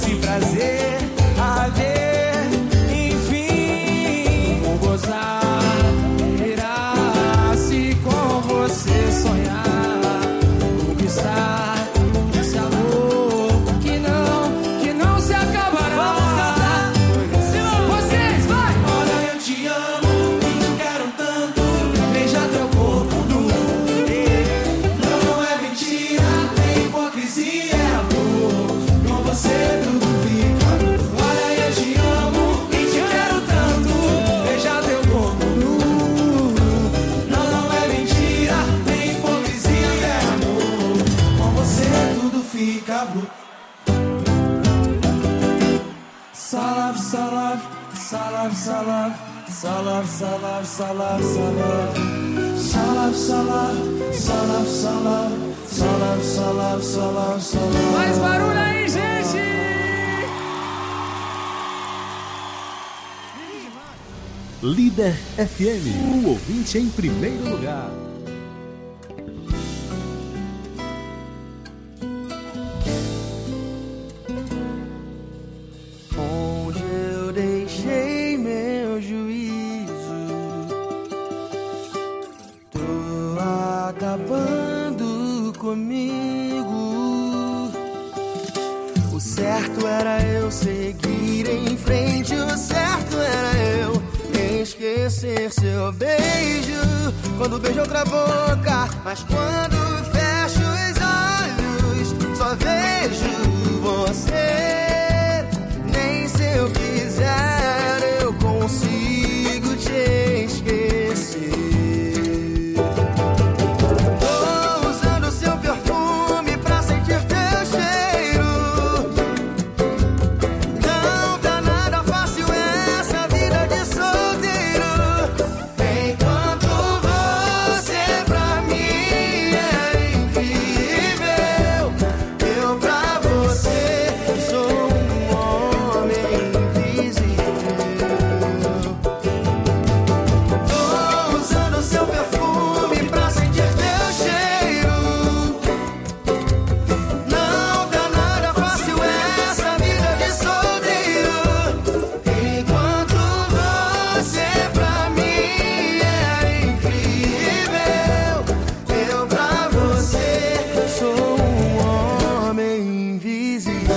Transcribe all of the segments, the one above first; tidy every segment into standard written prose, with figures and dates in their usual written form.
esse prazer a ver, enfim, vou gozar, irá se com você sonhar, conquistar esse amor que não se acabará. Vamos cantar, vocês, vai! Olha, eu te amo e te quero tanto, beijar teu corpo nu. Não é mentira, nem hipocrisia, é amor, com você tudo fica. Olha, eu te amo e te quero tanto, beijar teu corpo nu. Não é mentira, nem hipocrisia, é amor, com você tudo fica blue. Salve, salve, salve, salve, salve, salve, salve, salve, salve, salve, salve, salve, salve, salve. Mais barulho aí, gente! Líder FM, o ouvinte em primeiro lugar. Onde eu deixei meu juízo, tô acabando comigo. O certo era eu seguir em frente, o certo era eu esquecer seu beijo quando beijo outra boca, mas quando fecho os olhos só vejo você. Nem se eu quiser eu consigo te esquecer. Tô usando seu perfume pra sentir teu cheiro. Não tá nada fácil essa vida de solteiro. Enquanto você pra mim é incrível, eu pra você sou um homem invisível. Tô usando seu perfume pra sentir teu cheiro. Não tá nada fácil essa vida de solteiro. Enquanto você pra mim é incrível, eu pra você sou um homem invisível.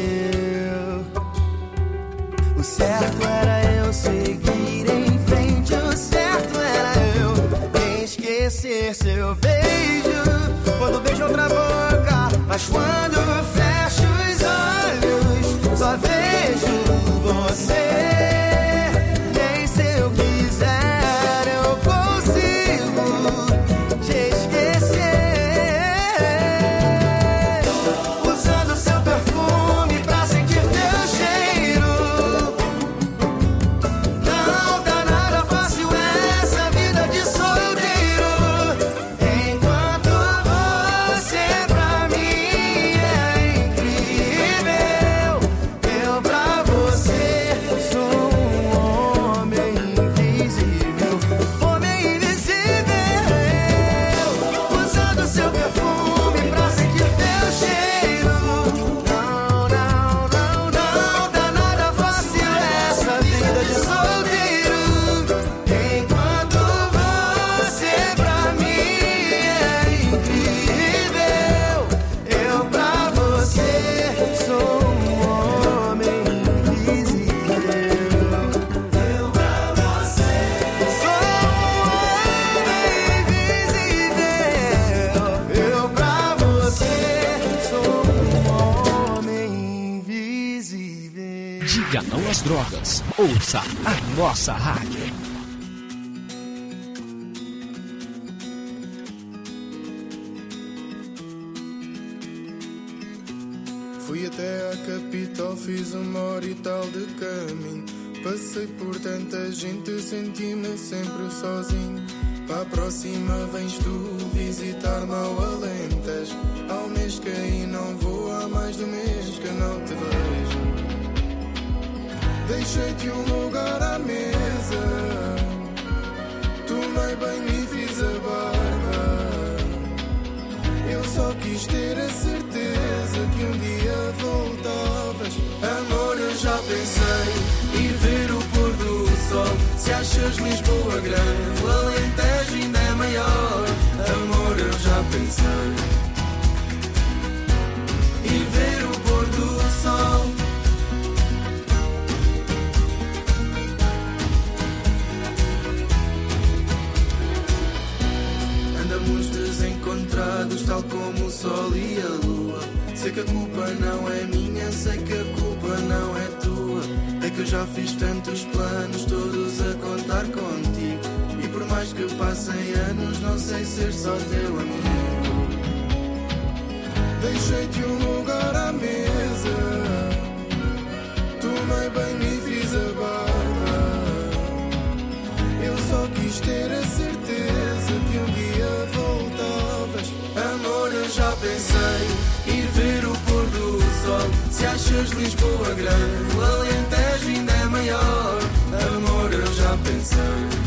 O certo era eu seguir em frente, o certo era eu esquecer seu beijo quando beijo outra boca, mas quando fecho os olhos só vejo você. Nem se eu quiser eu consigo te esquecer. Usando seu perfume pra sentir teu cheiro. Não tá nada fácil essa vida de solteiro. Enquanto você pra mim é incrível, eu pra você sou um homem invisível. Homem invisível. Usando seu perfume pra sentir teu cheiro. Não dá nada fácil essa vida de solteiro. Enquanto você pra mim é incrível, eu pra você sou um homem invisível. Eu pra você sou um homem invisível. Eu pra você sou um homem invisível. Diga não às drogas. Ouça a nossa rádio. Fui até à capital, fiz 1h e tal de caminho. Passei por tanta gente, senti-me sempre sozinho. Para a próxima vens tu visitar-me ao Alentejo. Ao mês que aí não vou, há mais de um mês que não te vejo. Deixei-te um lugar à mesa, tomei banho e fiz a barba. Eu só quis ter a certeza que um dia voltavas. achas Lisboa grande, o Alentejo ainda é maior. Amor, eu já pensei ir ver o pôr do sol. Andamos desencontrados, tal como o sol e a lua. Sei que a culpa não é minha, sei que a culpa não é tua. É que eu já fiz tantos planos, todos a contar contigo. E por mais que passem anos, não sei ser só teu amigo. Deixei-te um lugar à mesa, tomei banho e fiz a barba. Eu só quis ter a certeza que um dia voltavas. Amor, eu já pensei ir ver o pôr do sol. Se achas Lisboa grande, o Alentejo ainda é maior. Amor, eu já pensei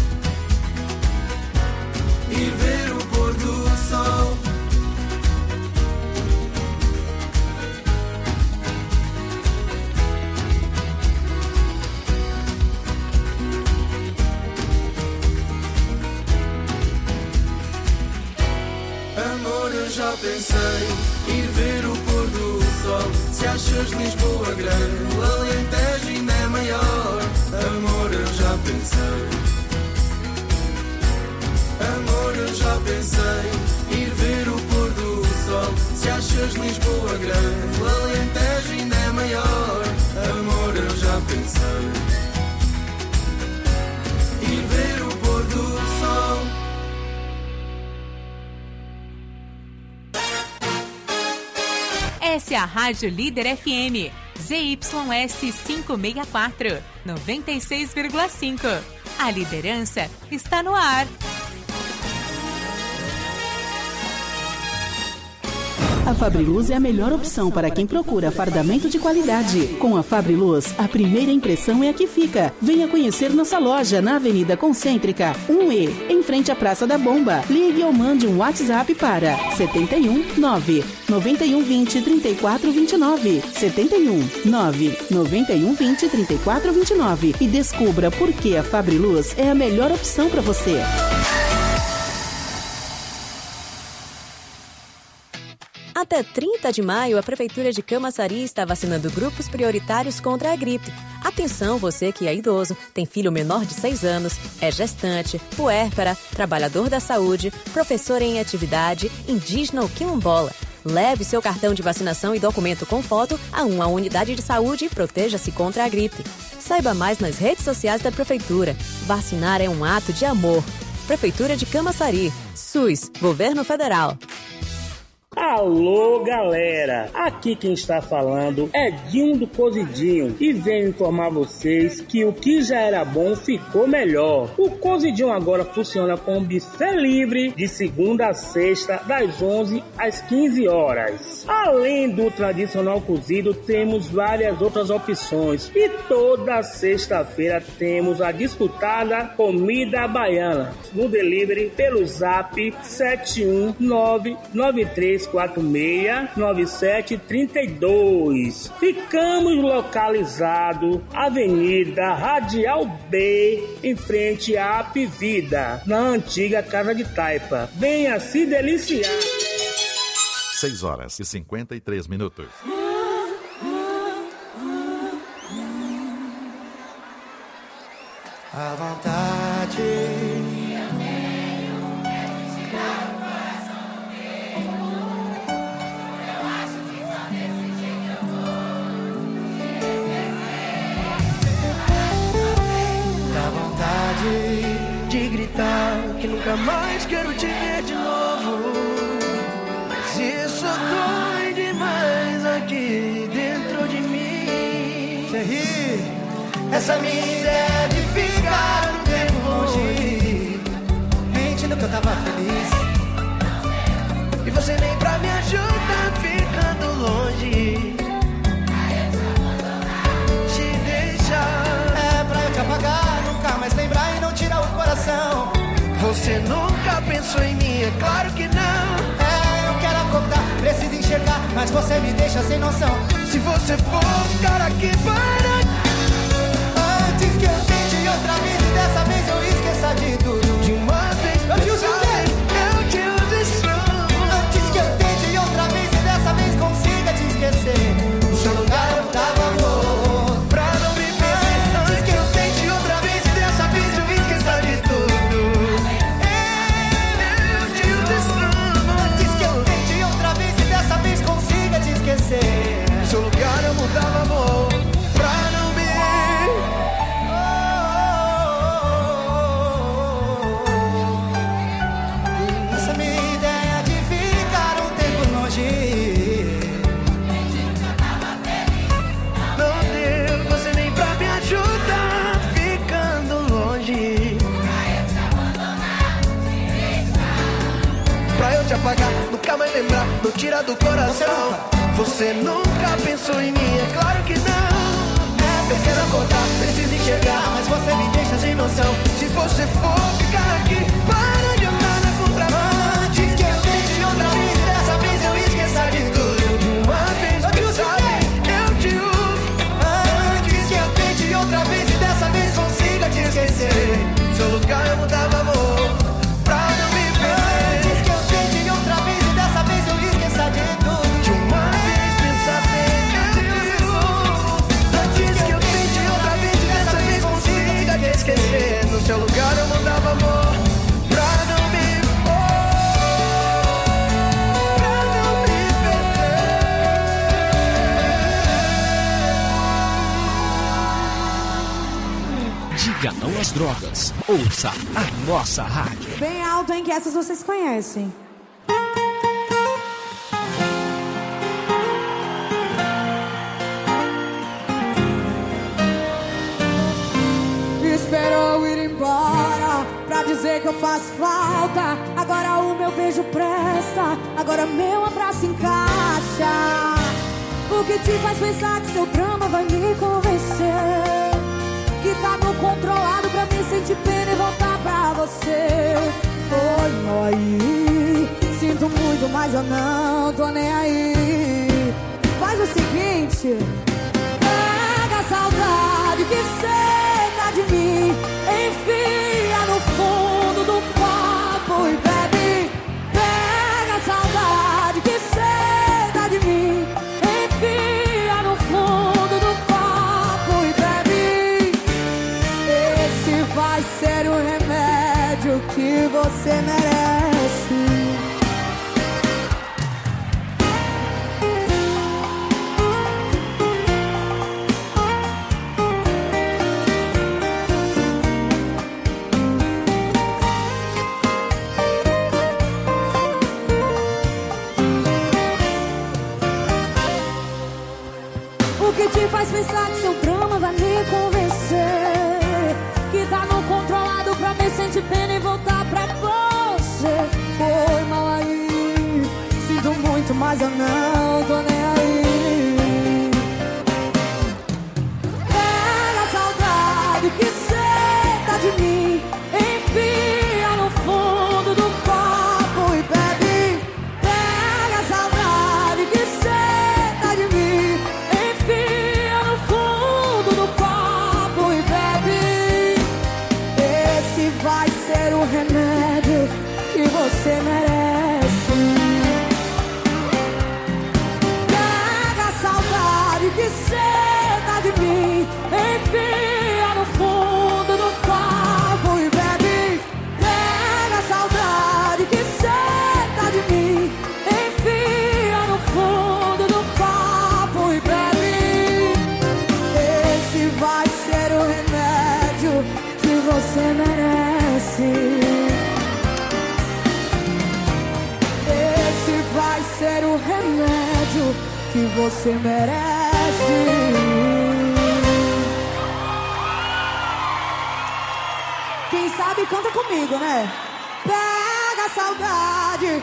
ir ver o pôr do sol. Amor, eu já pensei ir ver o pôr do sol. Se achas Lisboa grande, o Alentejo ainda é maior. Amor, eu já pensei. Amor, eu já pensei ir ver o pôr do sol. Se achas Lisboa grande, o Alentejo ainda é maior. Amor, eu já pensei ir ver o pôr do sol. Essa é a Rádio Líder FM, ZYS 564, 96,5. A liderança está no ar. A Fabriluz é a melhor opção para quem procura fardamento de qualidade. Com a Fabriluz, a primeira impressão é a que fica. Venha conhecer nossa loja na Avenida Concêntrica, 1E, em frente à Praça da Bomba. Ligue ou mande um WhatsApp para 71 9 91 20 34 29. 71 9 91 20 34 29 e descubra por que a Fabriluz é a melhor opção para você. Até 30 de maio, a Prefeitura de Camaçari está vacinando grupos prioritários contra a gripe. Atenção, você que é idoso, tem filho menor de 6 anos, é gestante, puérpera, trabalhador da saúde, professor em atividade, indígena ou quilombola. Leve seu cartão de vacinação e documento com foto a uma unidade de saúde e proteja-se contra a gripe. Saiba mais nas redes sociais da Prefeitura. Vacinar é um ato de amor. Prefeitura de Camaçari. SUS, Governo Federal. Alô, galera! Aqui quem está falando é Dinho do Cozidinho e venho informar vocês que o que já era bom ficou melhor. O Cozidinho agora funciona com buffet livre de segunda a sexta, das 11 às 15 horas. Além do tradicional cozido, temos várias outras opções e toda sexta-feira temos a disputada comida baiana no delivery pelo zap 71993469732. Ficamos localizados Avenida Radial B, em frente à Apivida, na antiga Casa de Taipa. Venha se deliciar. 6h53. À vontade. De gritar que nunca mais quero te ver de novo. Mas isso dói demais aqui dentro de mim. Você ri, essa minha ideia de ficar um tempo longe, mentindo que eu tava feliz, e você nem pra me ajudar ficando longe. Te deixar é pra eu te apagar, nunca mais lembrar e não tirar o coração. Você nunca pensou em mim, é claro que não. É, eu quero acordar, preciso enxergar, mas você me deixa sem noção. Se você for ficar aqui para antes que eu tente outra vez e dessa vez eu apagar, nunca mais lembrar, não tira do coração. Você nunca pensou em mim, é claro que não. Preciso acordar, preciso enxergar, mas você me deixa sem noção. Se você for ficar aqui, para de andar na contramão. Antes que eu tente outra vez, dessa vez eu esqueça de tudo. De uma vez, eu te uso. Antes que eu tente outra vez e dessa vez consiga te esquecer. Seu lugar eu mudava, amor, pra não me perder. Antes que eu tente outra vez e dessa vez eu esqueça de tudo. De uma vez, pensa bem, antes que eu tente outra vez e dessa vez consiga te esquecer. No seu lugar eu mudava, amor, pra não me Diga não às drogas. Ouça a nossa rádio. Bem alto, hein? Que essas vocês conhecem. Esperou ir embora pra dizer que eu faço falta. Agora o meu beijo presta, agora meu abraço encaixa. O que te faz pensar que seu drama vai me convencer? Que tá no controlado pra mim sentir pena e voltar pra você. Foi aí, sinto muito, mas eu não tô nem aí. Faz o seguinte, pega a saudade que senta de mim, enfia no fundo do copo e bebe. Pega a saudade que senta de mim, enfia no fundo do copo e bebe. Esse vai ser o remédio que você merece. O que te faz pensar que seu drama vai me convencer? Que tá no controlado pra me sentir pena e voltar pra você. Foi mal aí, sinto muito, mas eu não tô nem aí. Pega a saudade que senta de mim, enfia no fundo do copo e bebe. Pega a saudade que senta de mim, enfia no fundo do copo e bebe. Esse vai ser o remédio que você merece. Pega a saudade que senta de mim, enfia no fundo do copo e bebe. Pega a saudade que senta de mim, enfia no fundo do copo e bebe. Esse vai ser o remédio que você merece. Esse vai ser o remédio que você merece. Quem sabe canta comigo, né? Pega a saudade.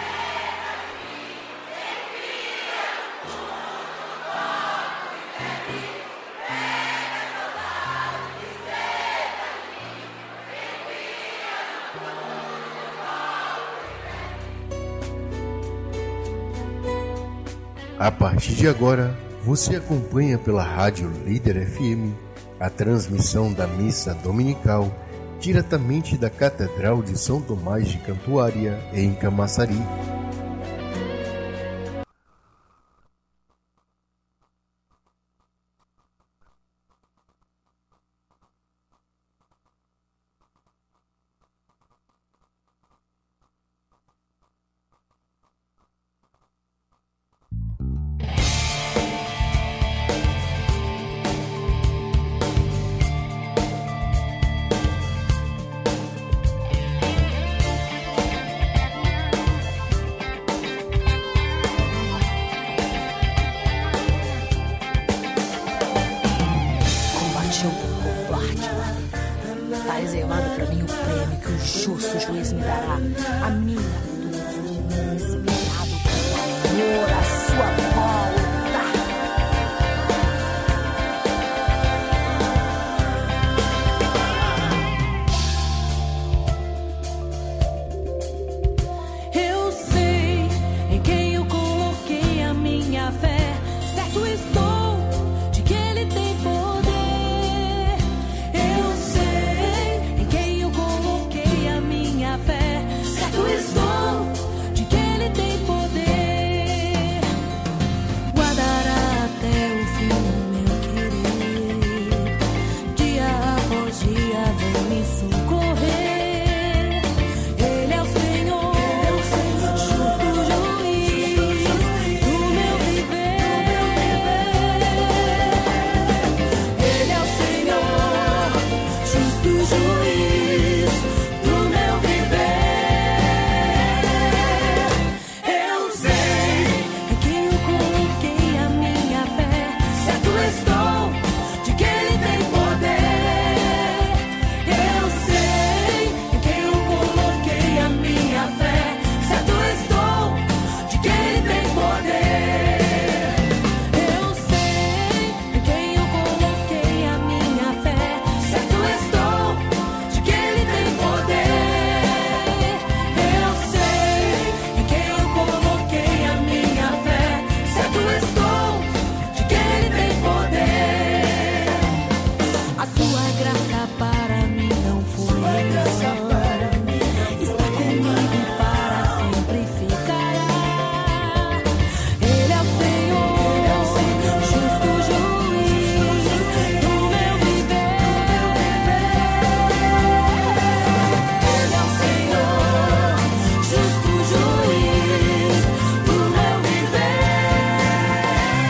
A partir de agora, você acompanha pela Rádio Líder FM a transmissão da missa dominical diretamente da Catedral de São Tomás de Cantuária, em Camaçari. Tá reservado pra mim o prêmio que o justo juiz me dará. A minha dor. Senhor, a sua volta. Eu sei em quem eu coloquei a minha fé. Certo estou de que Ele tem poder. Eu sei em quem eu coloquei a minha fé. Certo estou de que Ele tem poder. Guardará até o fim o meu querer. Dia após dia vem me socorrer. Ele é o Senhor, justo juiz do meu viver. Ele é o Senhor, justo juiz do meu viver. Eu sei em quem eu coloquei a minha fé. Certo estou de que Ele tem poder. Eu sei em quem eu coloquei a minha fé. Certo estou de que Ele tem poder. Eu sei em quem eu coloquei a minha fé. Certo estou de que Ele tem poder. Eu sei em quem eu coloquei a minha fé. Certo estou de que Ele tem poder. A sua graça para mim não foi em vão. Está comigo e para sempre ficará. Ele é o Senhor, justo juiz do meu viver. Ele é o Senhor, justo juiz do meu viver.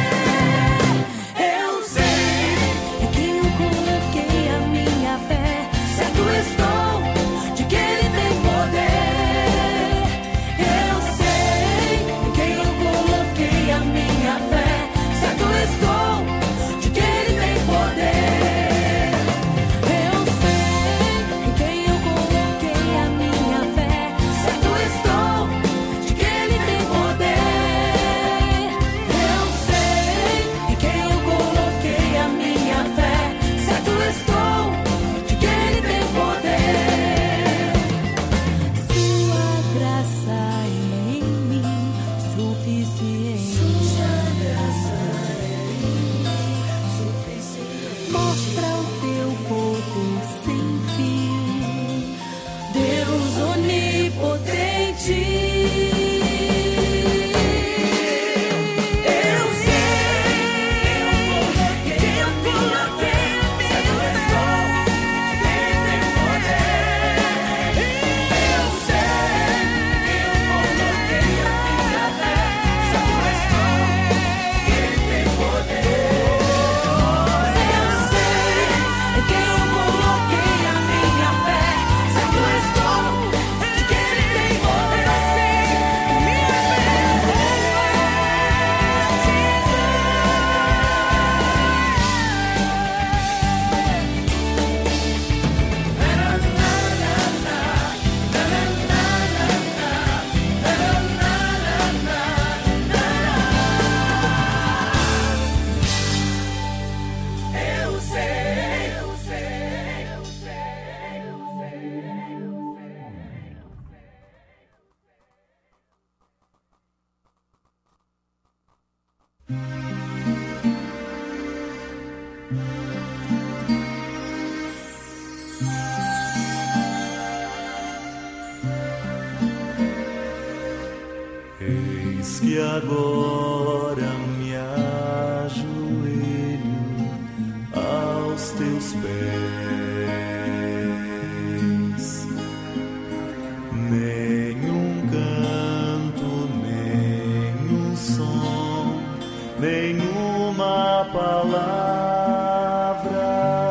Eu sei em quem eu coloquei a minha fé. Certo estou de que Ele tem poder. Eu sei em quem eu coloquei a minha fé. Certo estou de que Ele tem poder. Eu sei em quem eu coloquei a minha fé. Certo estou de que Ele tem poder. Eu sei em quem eu coloquei a minha fé. Certo estou de que Ele tem poder. Sua graça é em mim suficiente. Mostra o teu poder sem fim, Deus onipotente. Eu sei em quem eu coloquei a minha fé. Ele tem poder. Eu sei em quem eu coloquei a minha fé. Certo estou que Ele tem poder. Eu sei em quem eu coloquei a minha fé. Certo estou de que Ele tem poder. Minha fé eu sei, eu sei, eu sei, eu sei. Eis que agora me ajoelho aos teus pés. Nenhum canto, nenhum som, nenhuma palavra.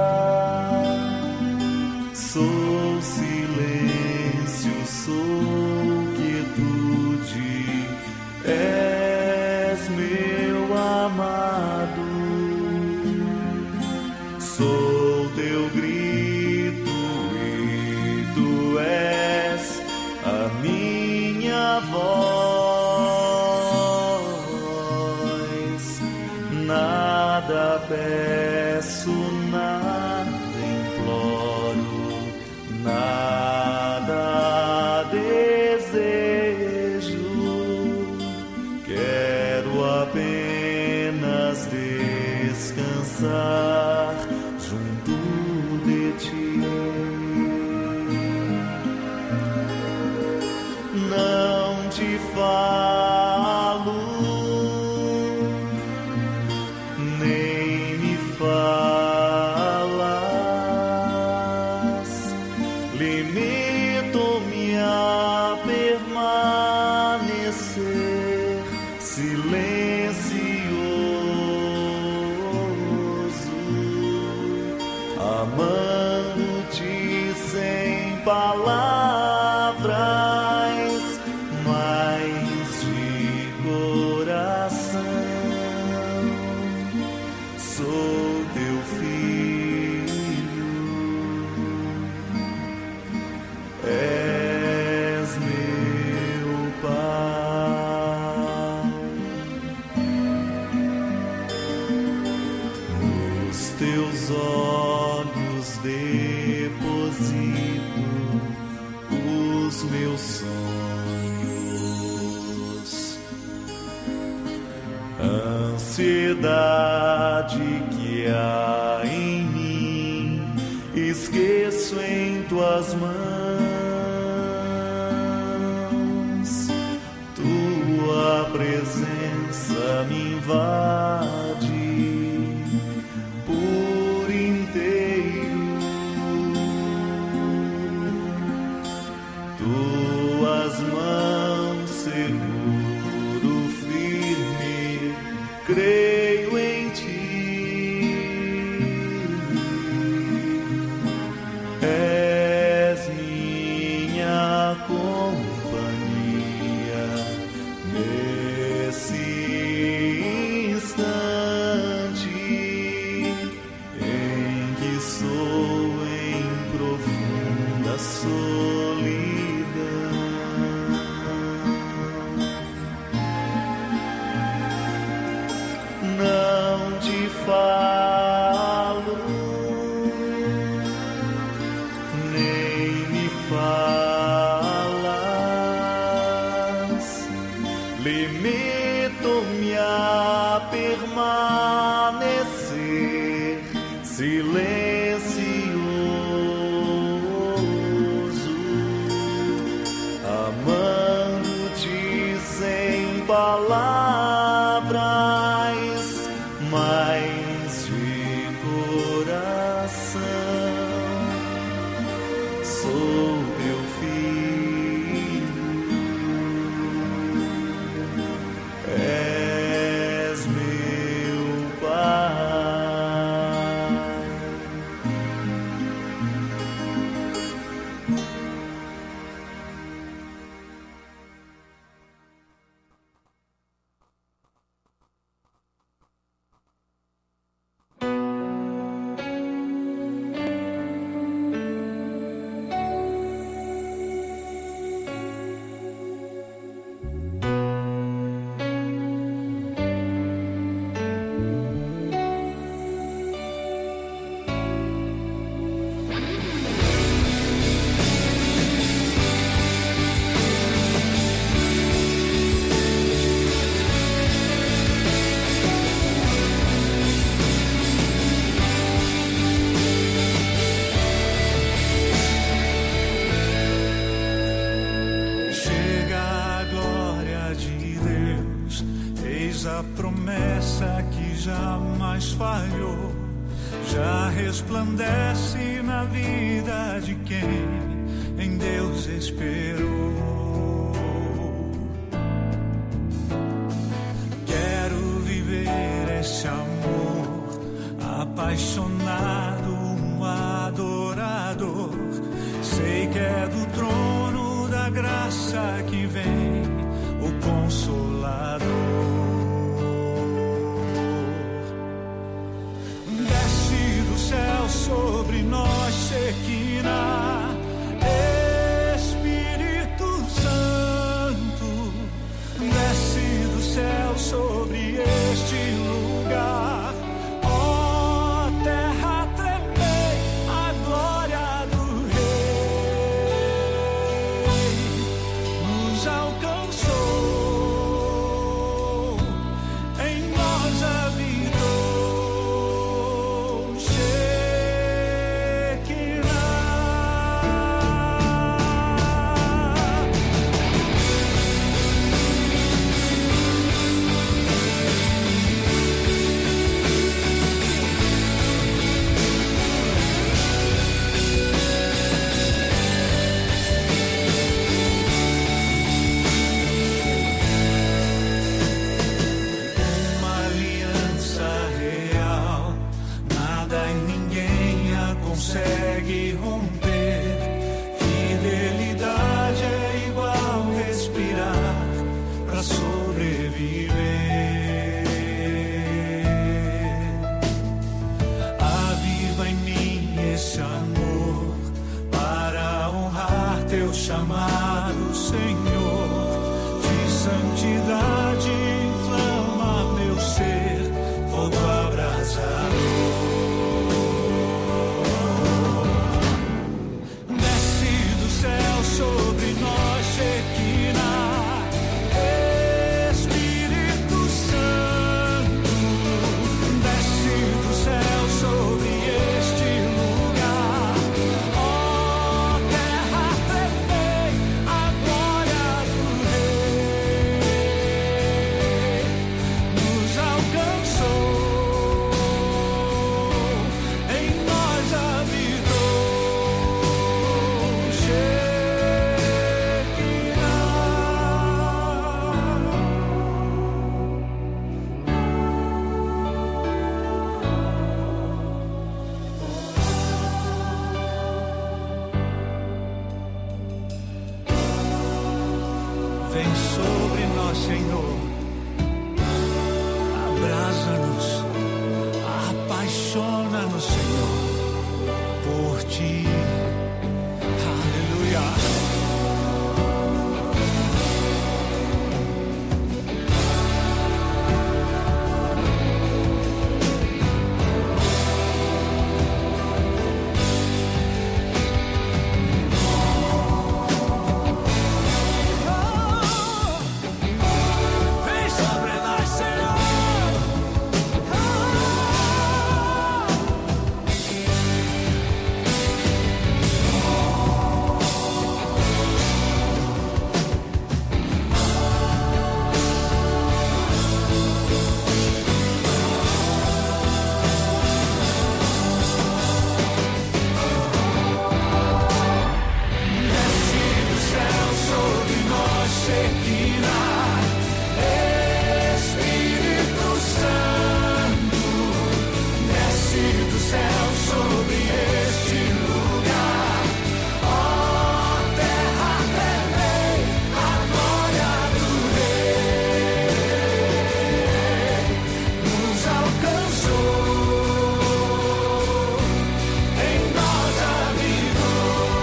Sou silêncio, sou quietude. És meu amado. Sou teu grito e tu és a minha voz. peço nada, imploro nada, desejo. Quero apenas descansar junto de ti. Não te falo, nem me falas, limito-me a permanecer silencioso, amando-te sem palavras, mas de coração. Sou teu filho, és meu pai. Nos teus olhos deposito os meus sonhos, ansiedade que há em mim, esqueço em tuas mãos. Tua presença me invade por inteiro. Tuas mãos seguro, firme, creio em ti. És minha companhia nesse instante em que sou em profunda solidão. Não te falo, nem me falas, limito-me a permanecer silencioso, amando-te sem palavras, mas de coração. Sou teu filho, és meu pai. A promessa que jamais falhou já resplandece na vida de quem em Deus esperou. Quero viver esse amor apaixonado, um adorador. Sei que é do trono da graça que vem o Consolador. Céu sobre nós, Shekinah, Espírito Santo, desce do céu sobre este lugar, ó terra. consegue romper. Fidelidade é igual respirar pra sobreviver. Aviva em mim esse amor para honrar teu chamado, Senhor. De santidade inflama meu ser, fogo abrasador. Desce do céu sobre nós, Shekinah, Espírito Santo. Desce do céu sobre este lugar. Ó terra, tremei a glória do Rei. Nos alcançou, em nós habitou. Vem sobre nós, Senhor, abraça-nos, apaixona-nos, Senhor, por Ti. Aleluia. Vem sobre nós, Senhor. Desce do céu sobre nós, Shekinah, Espírito Santo. Desce do céu sobre este lugar. Ó terra, tremei a glória do Rei. Nos alcançou, em nós habitou.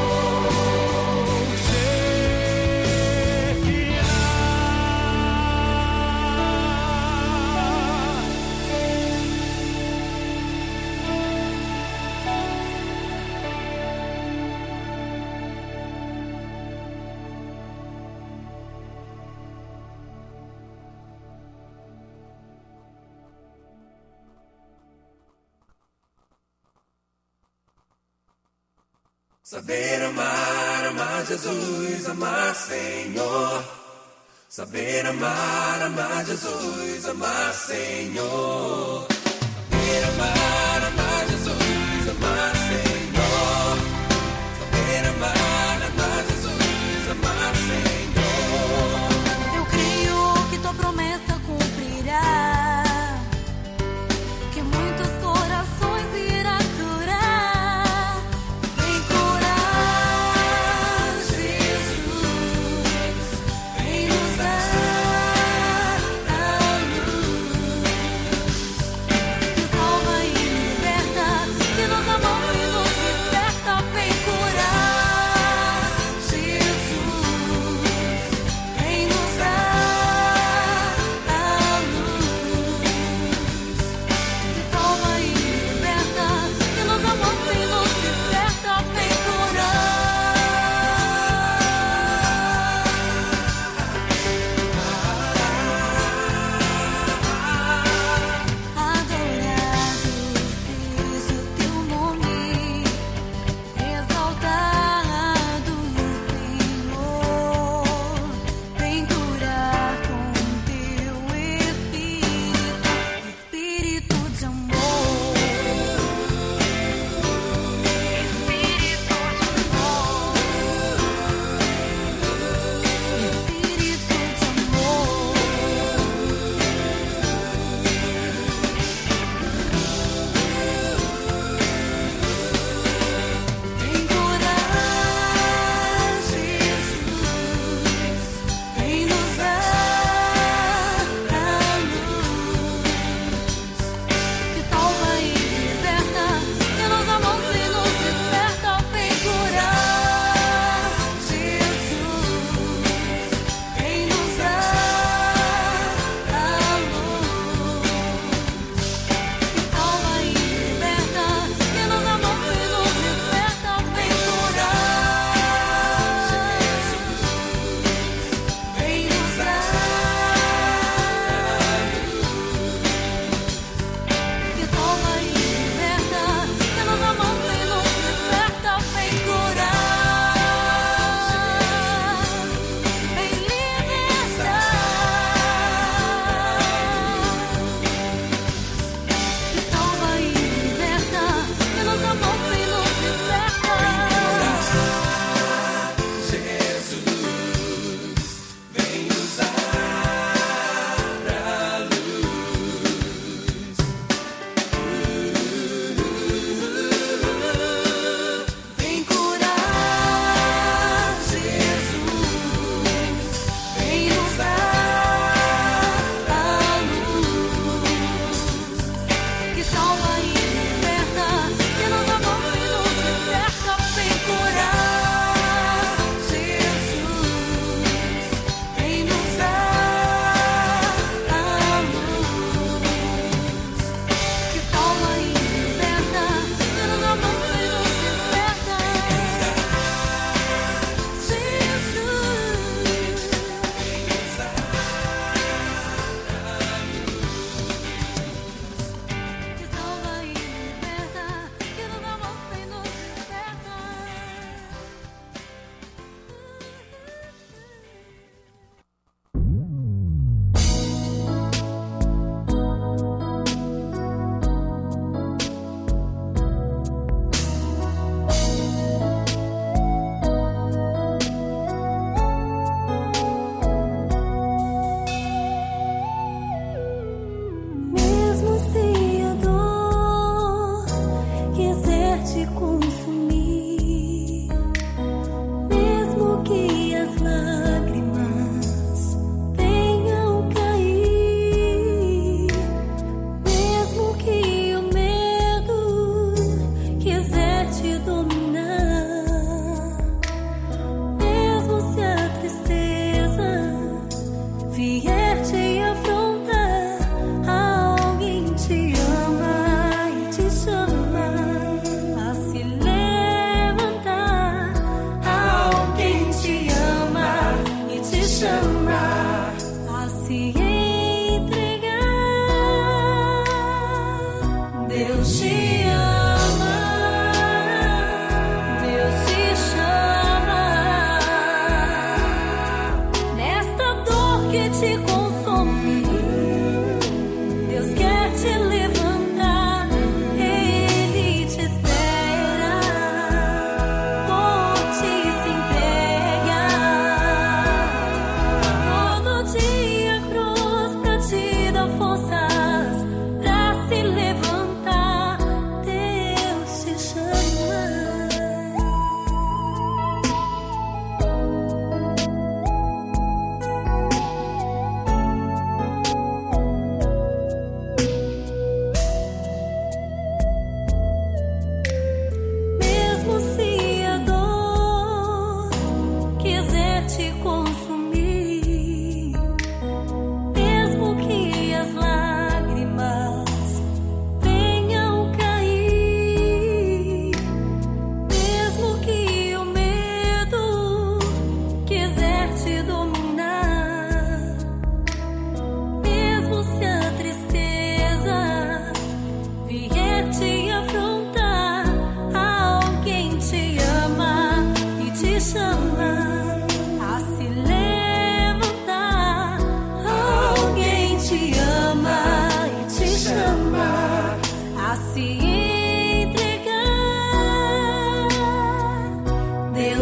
Saber amar, amar Jesus, amar Senhor. Saber amar, amar Jesus, amar Senhor. Saber amar, amar Jesus, amar Senhor. Saber amar, amar Jesus, amar Senhor. Eu creio que tua promessa cumprirá, que muitos corações irá curar. Vem curar, Jesus, vem nos dar a luz que salva e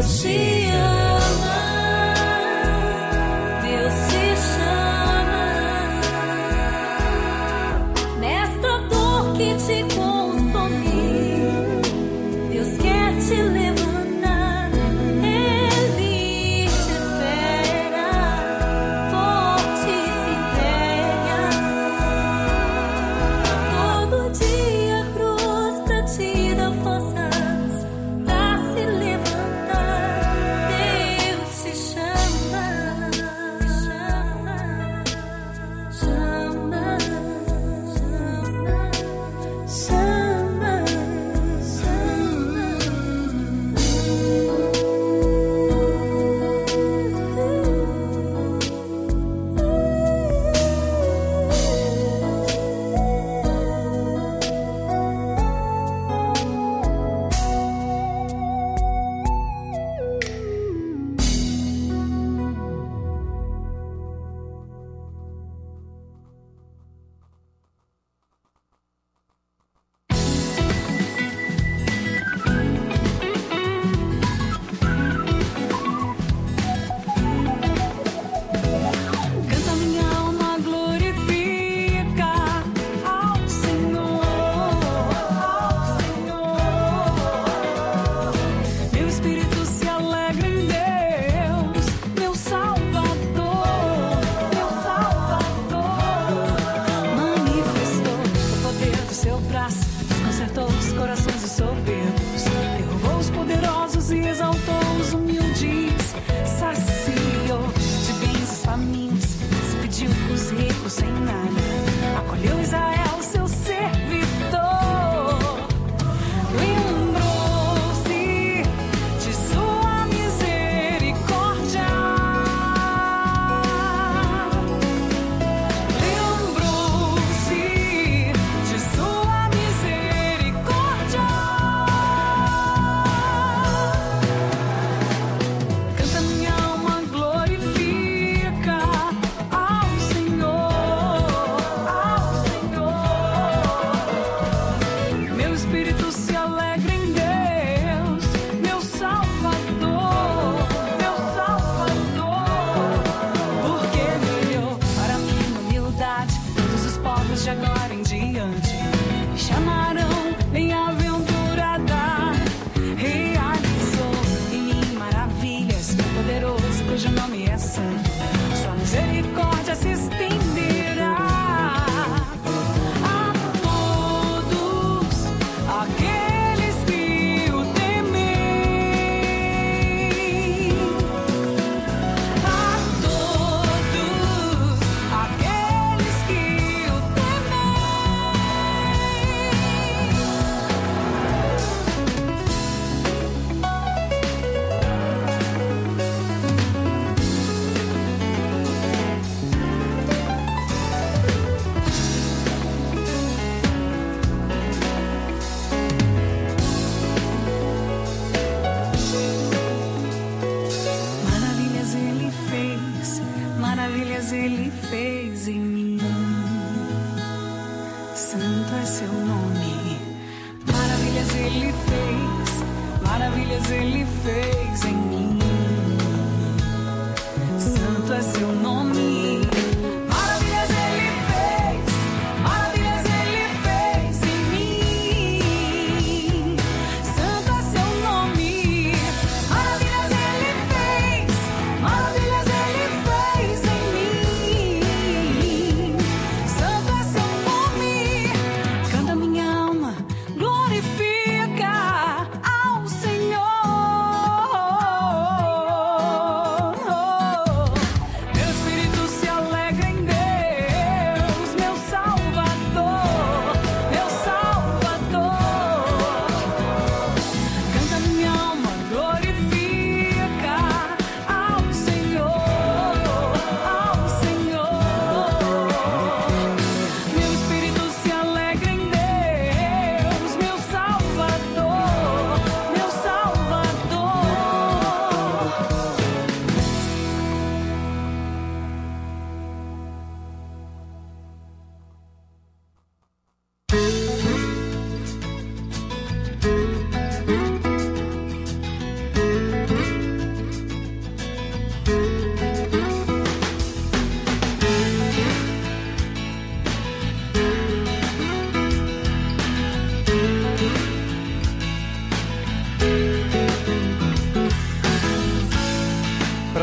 Glorifica ao Senhor.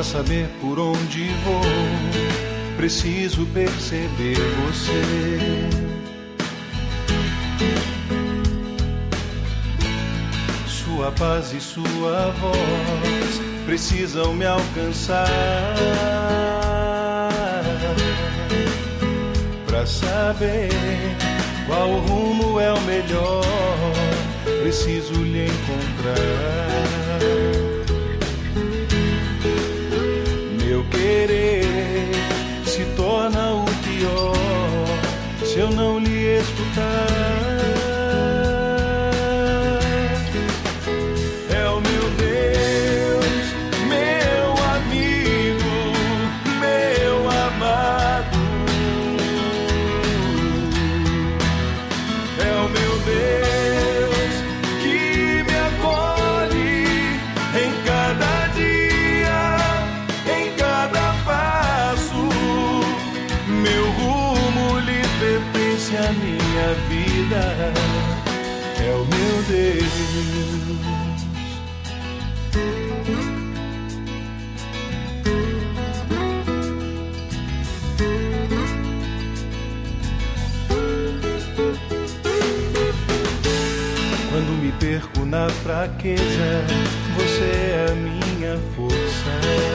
Para saber por onde vou, preciso perceber você. Sua paz e sua voz precisam me alcançar. Pra saber qual rumo é o melhor, preciso lhe encontrar. Meu querer se torna o pior se eu não lhe escutar. É o meu Deus, meu amigo, meu amado. É o meu Deus que me acolhe em cada dia, em cada passo. Meu rumo lhe pertence, a minha vida é o meu Deus. Quando me perco na fraqueza, você é a minha força.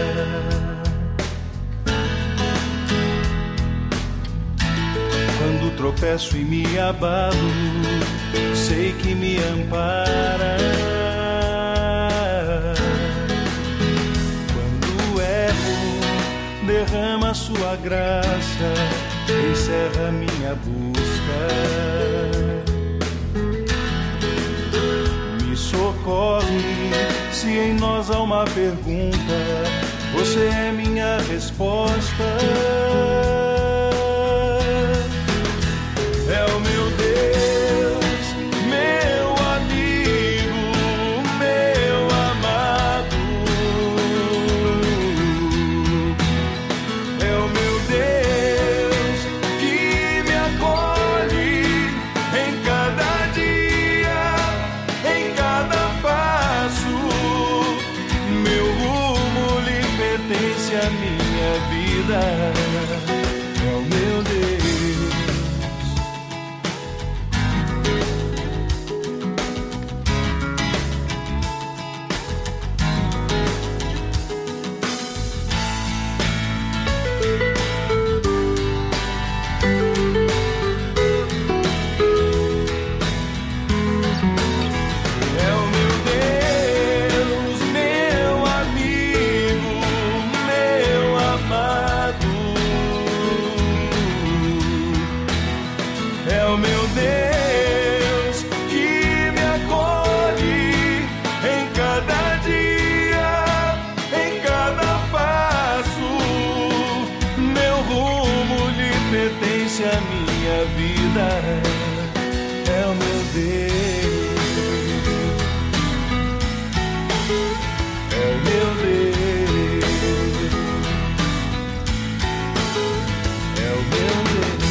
Quando tropeço e me abalo, sei que me ampara. Quando erro, derrama sua graça, encerra minha busca. Me socorre se em nós há uma pergunta, você é minha resposta. É o meu Deus, meu amigo, meu amado. É o meu Deus que me acolhe em cada dia, em cada passo. Meu rumo lhe pertence, a minha vida é o meu Deus. A minha vida é o meu Deus, é o meu Deus, é o meu Deus.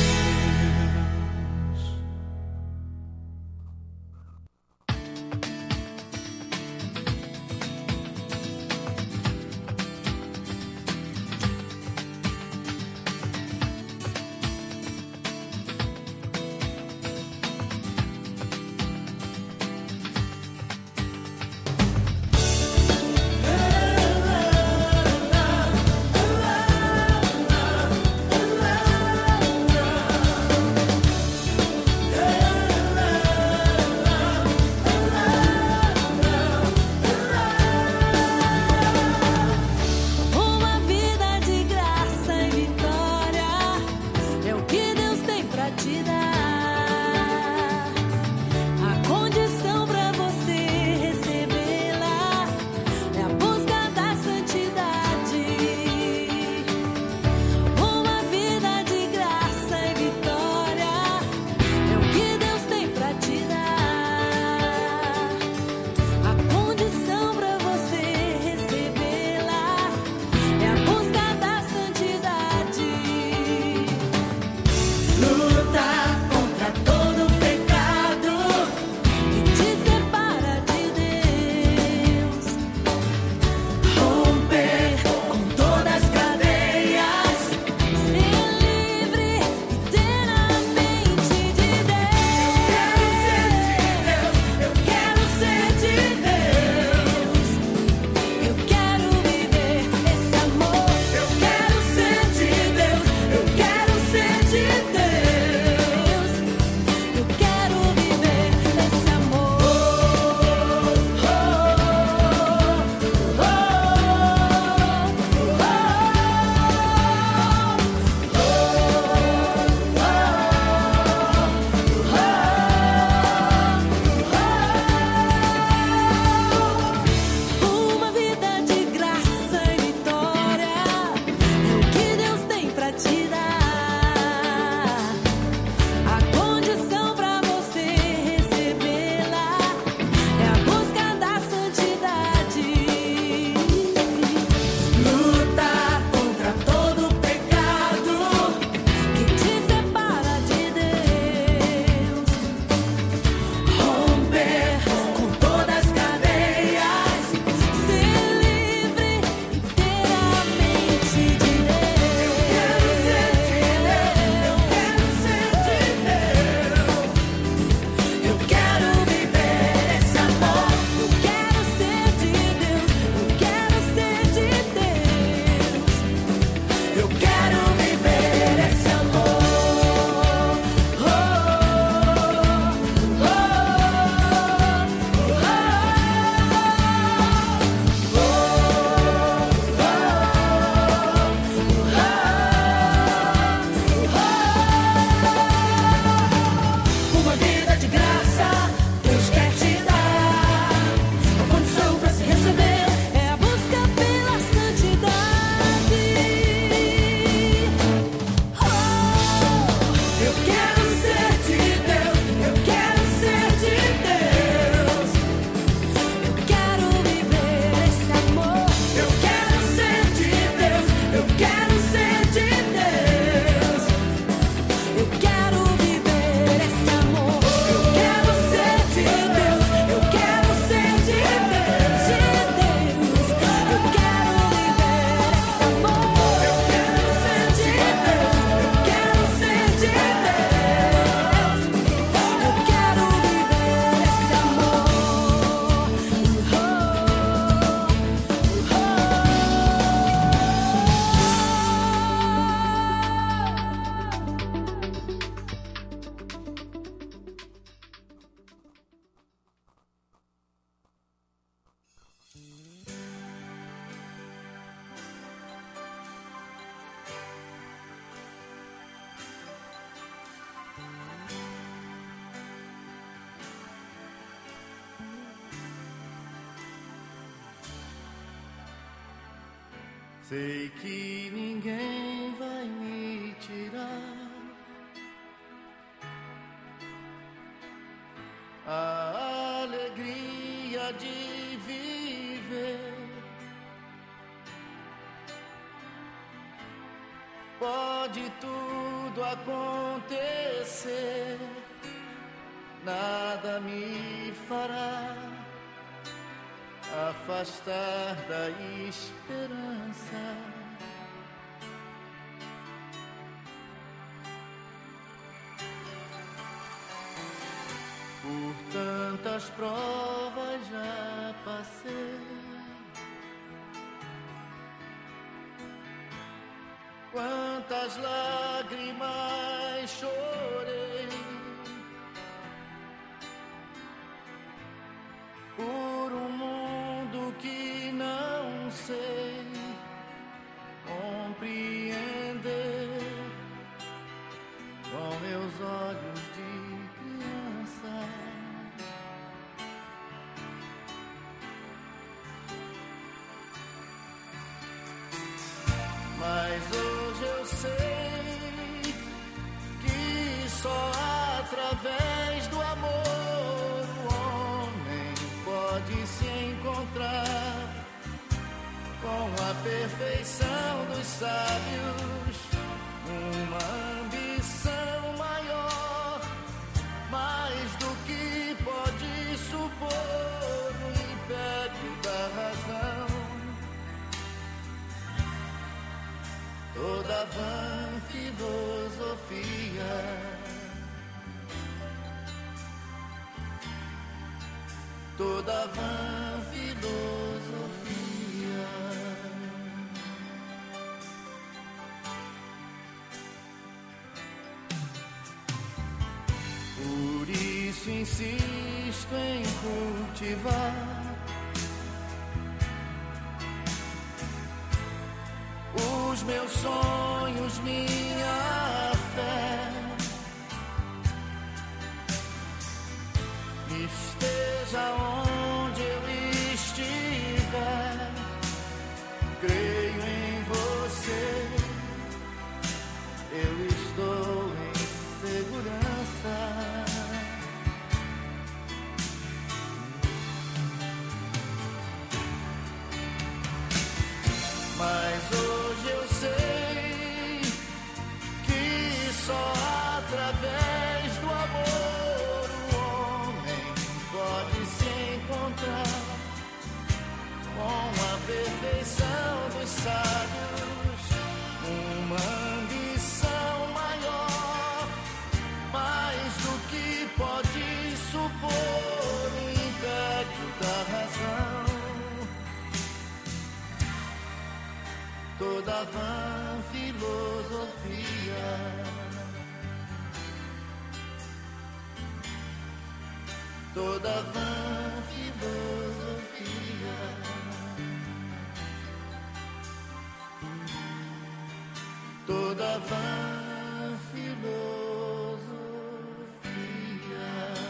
Sei que ninguém vai me tirar a alegria de viver. Pode tudo acontecer, nada me fará afastar da esperança. Por tantas provas já passei, quantas lágrimas chorei por um mundo que não sei compreender com meus olhos de criança. Mas hoje eu sei que só através do amor o homem pode se encontrar com a perfeição dos sábios, uma ambição maior, mais do que pode supor o império da razão. Toda vã filosofia toda vã filosofia. Por isso insisto em cultivar os meus sonhos, minha fé. Esteja onde eu estiver, creio em você, eu estou em segurança. Mas hoje eu sei que só através do amor o homem pode se encontrar com a perfeição dos sábios, uma ambição maior, mais do que pode supor o império da razão. Toda vã filosofia toda vã filosofia toda vã filosofia.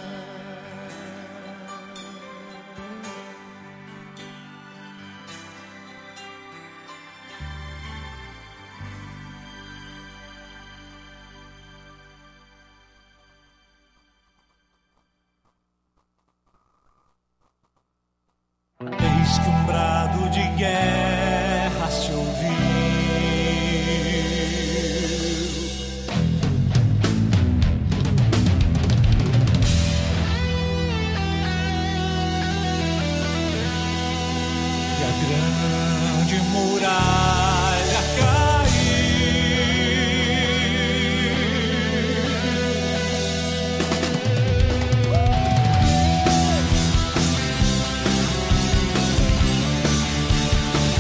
Eis que um brado de guerra se ouviu, e a grande muralha caiu.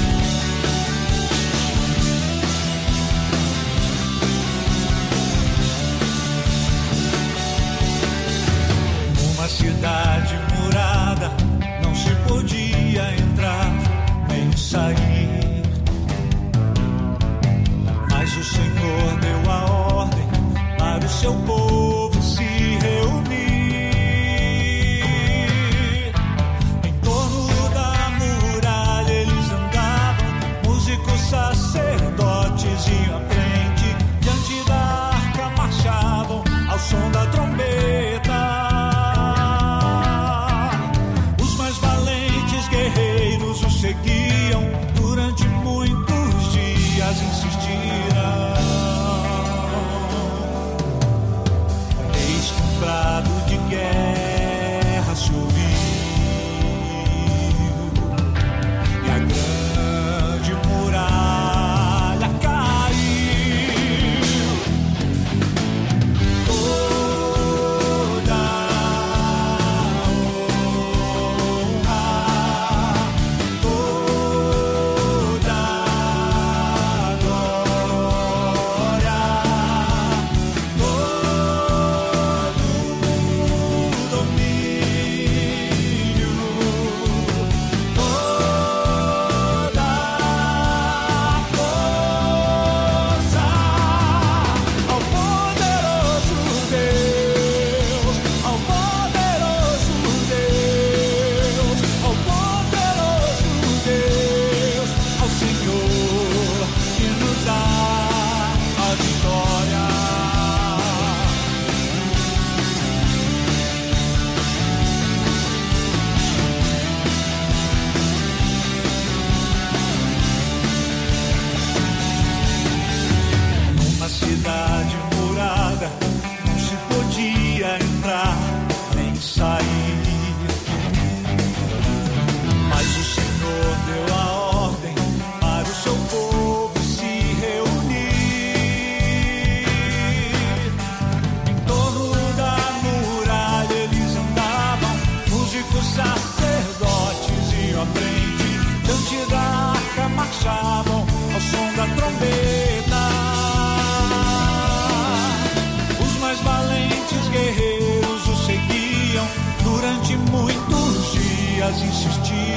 sua frente, diante da arca marchavam ao som da trombeta. Os mais valentes guerreiros o seguiam durante muitos dias, insistiam